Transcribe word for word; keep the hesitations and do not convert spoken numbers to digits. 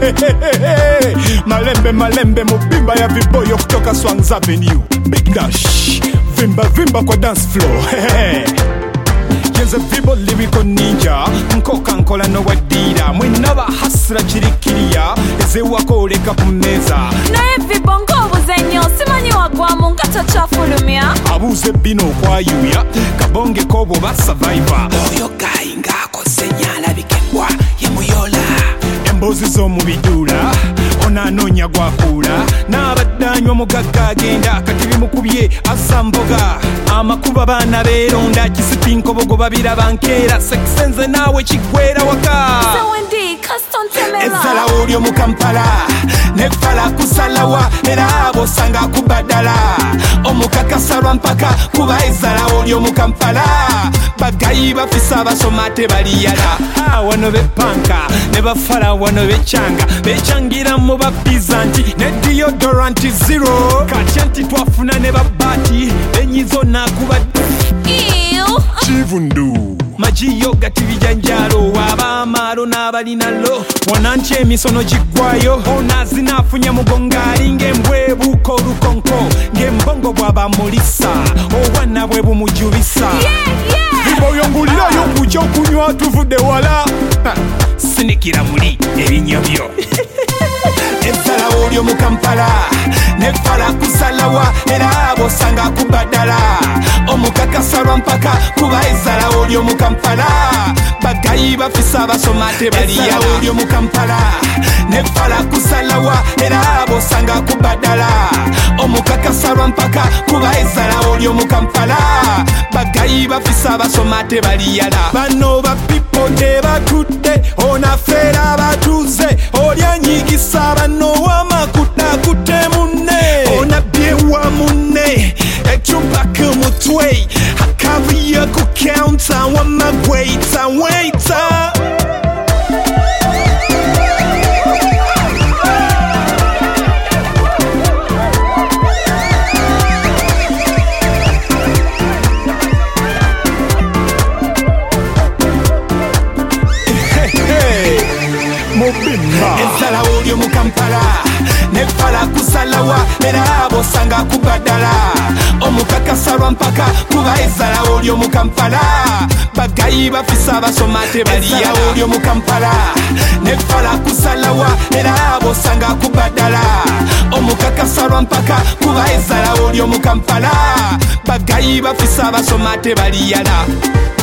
Malembe malembe mubimba ya viboyo kutoka Swangz Avenue. Big Dash vimba vimba kwa dance floor. Yenze vibo lyrical ninja nkoka nkola no wadira mwenaba hasra chirikiria eze wakoleka kumeza naye vibongo obuzenyo simanyi wagwamu nkatachafulumya abuze bino kwayuya kabonge kobo ba survivor oyo guy ngakoze nyala bikengwa yemuyola embozi zo mu bidula onanonya gwakula n'abadanywa mugagga agenda kati bimukubye asamboga amakuba baana beeronda kisipinko bogo babira bankeera sekisenze naawe kigwera waka ezala olyo mu Kampala nefala kusalawa era abo sanga kubadala omukakasa lwa mpaka kuba ezala olyo mu Kampala bagayi bafisa basoma tebaliyala wano bepanka ne bafala wano bechanga bechangira mu bapiza nti ne deodorant zero katya nti twafuna ne babati enyizo nakuba chivundu majiyo gati bijanjalo abamalo n'abalinalo wananche emisono gigwayo onazinafunya mugongali ng'embwebuko lukonko ng'embongo bwabamulisa obwana bwe bumujubisa biboyongulirayo kujja okunywa tuvudde wala sinikira muli ebinyobyo ezala olyo mu Kampala nefala kusalawa era abo sanga kubadala omukakasa lwa mpaka kuba ezala olyo mu Kampala bagayi bafisa basoma tebaliya olyo mu Kampala nefala kusalawa era abo sanga kubadala omukakasa lwa mpaka kuba ezala olyo mu Kampala bagayi bafisa basoma tebaliyala bano ba people tebatudde onafera batuze olyanyigisa bano wamakuta kute munne onabyewa munne ekyumba kumutwe akabiye ku counter wamagwaita waita ezala olyo mu Kampala nefala kusalawa era abo sanga kubadala omukakasa lwa mpaka kuba ezala olyo mu Kampala bagayi bafisa basoma tebaliya olyo mu Kampala nefala kusalawa era abo sanga kubadala omukakasa lwa mpaka kuba ezala olyo mu Kampala bagayi bafisa basoma tebaliyala